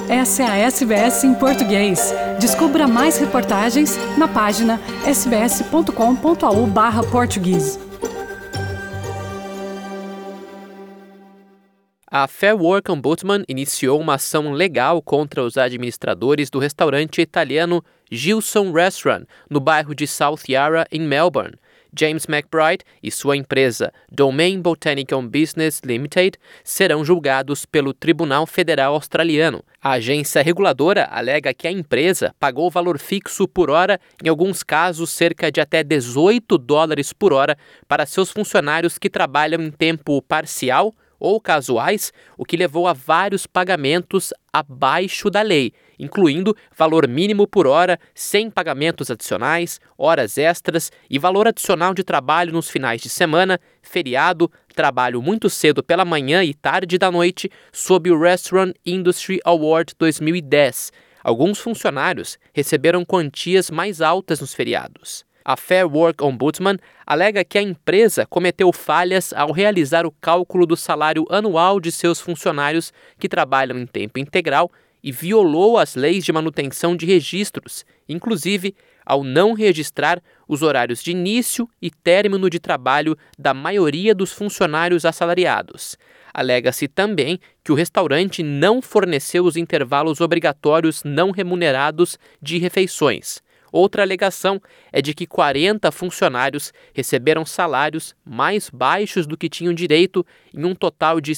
Essa é a SBS em português. Descubra mais reportagens na página sbs.com.au/português. A Fair Work Ombudsman iniciou uma ação legal contra os administradores do restaurante italiano Gilson Restaurant, no bairro de South Yarra, em Melbourne. James McBride e sua empresa Domain Botanical Business Limited serão julgados pelo Tribunal Federal Australiano. A agência reguladora alega que a empresa pagou valor fixo por hora, em alguns casos cerca de até $18 por hora, para seus funcionários que trabalham em tempo parcial ou casuais, o que levou a vários pagamentos abaixo da lei, incluindo valor mínimo por hora, sem pagamentos adicionais, horas extras e valor adicional de trabalho nos finais de semana, feriado, trabalho muito cedo pela manhã e tarde da noite, sob o Restaurant Industry Award 2010. Alguns funcionários receberam quantias mais altas nos feriados. A Fair Work Ombudsman alega que a empresa cometeu falhas ao realizar o cálculo do salário anual de seus funcionários que trabalham em tempo integral e violou as leis de manutenção de registros, inclusive ao não registrar os horários de início e término de trabalho da maioria dos funcionários assalariados. Alega-se também que o restaurante não forneceu os intervalos obrigatórios não remunerados de refeições. Outra alegação é de que 40 funcionários receberam salários mais baixos do que tinham direito, em um total de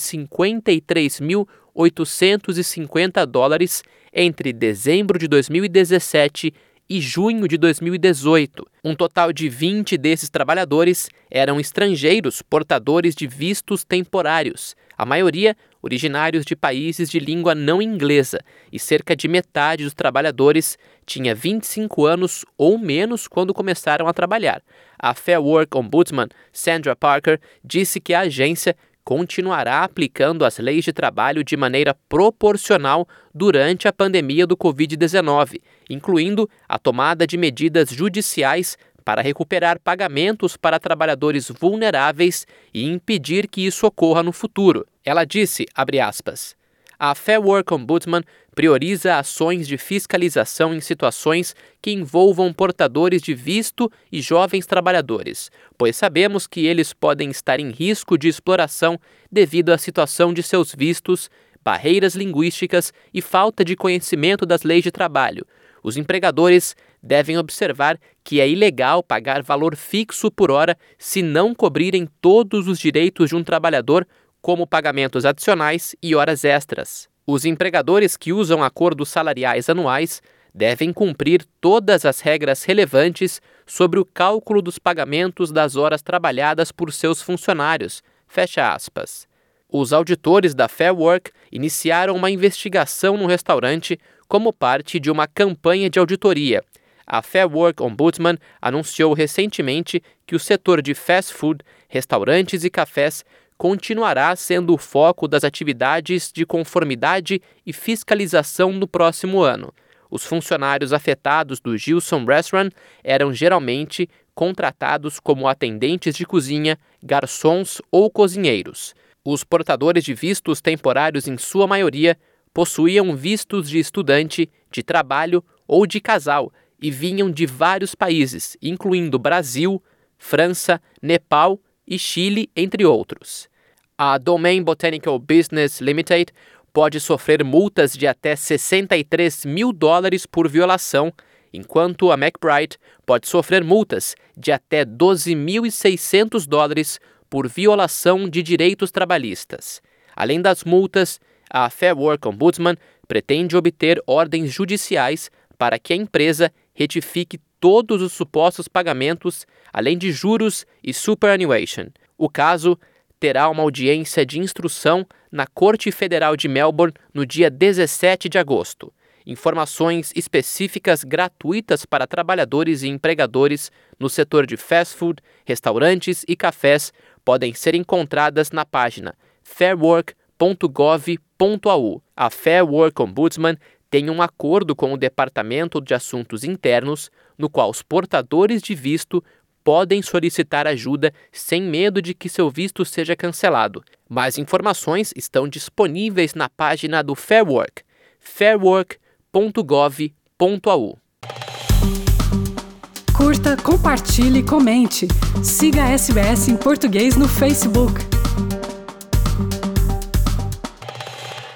$53.850 entre dezembro de 2017 e junho de 2018. Um total de 20 desses trabalhadores eram estrangeiros portadores de vistos temporários, a maioria originários de países de língua não inglesa, e cerca de metade dos trabalhadores tinha 25 anos ou menos quando começaram a trabalhar. A Fair Work Ombudsman, Sandra Parker, disse que a agência continuará aplicando as leis de trabalho de maneira proporcional durante a pandemia do Covid-19, incluindo a tomada de medidas judiciais para recuperar pagamentos para trabalhadores vulneráveis e impedir que isso ocorra no futuro. Ela disse, abre aspas, a Fair Work Ombudsman prioriza ações de fiscalização em situações que envolvam portadores de visto e jovens trabalhadores, pois sabemos que eles podem estar em risco de exploração devido à situação de seus vistos, barreiras linguísticas e falta de conhecimento das leis de trabalho. Os empregadores devem observar que é ilegal pagar valor fixo por hora se não cobrirem todos os direitos de um trabalhador, como pagamentos adicionais e horas extras. Os empregadores que usam acordos salariais anuais devem cumprir todas as regras relevantes sobre o cálculo dos pagamentos das horas trabalhadas por seus funcionários. Fecha aspas. Os auditores da Fair Work iniciaram uma investigação no restaurante como parte de uma campanha de auditoria. A Fair Work Ombudsman anunciou recentemente que o setor de fast food, restaurantes e cafés continuará sendo o foco das atividades de conformidade e fiscalização no próximo ano. Os funcionários afetados do Gilson Restaurant eram geralmente contratados como atendentes de cozinha, garçons ou cozinheiros. Os portadores de vistos temporários, em sua maioria, possuíam vistos de estudante, de trabalho ou de casal e vinham de vários países, incluindo Brasil, França, Nepal e Chile, entre outros. A Domain Botanical Business Limited pode sofrer multas de até $63 mil por violação, enquanto a McBride pode sofrer multas de até $12.600 por violação de direitos trabalhistas. Além das multas, a Fair Work Ombudsman pretende obter ordens judiciais para que a empresa retifique todos os supostos pagamentos, além de juros e superannuation. O caso terá uma audiência de instrução na Corte Federal de Melbourne no dia 17 de agosto. Informações específicas gratuitas para trabalhadores e empregadores no setor de fast food, restaurantes e cafés podem ser encontradas na página fairwork.gov.au. A Fair Work Ombudsman tem um acordo com o Departamento de Assuntos Internos, no qual os portadores de visto podem solicitar ajuda sem medo de que seu visto seja cancelado. Mais informações estão disponíveis na página do Fair Work, fairwork.gov.au. Curta, compartilhe, comente. Siga a SBS em português no Facebook.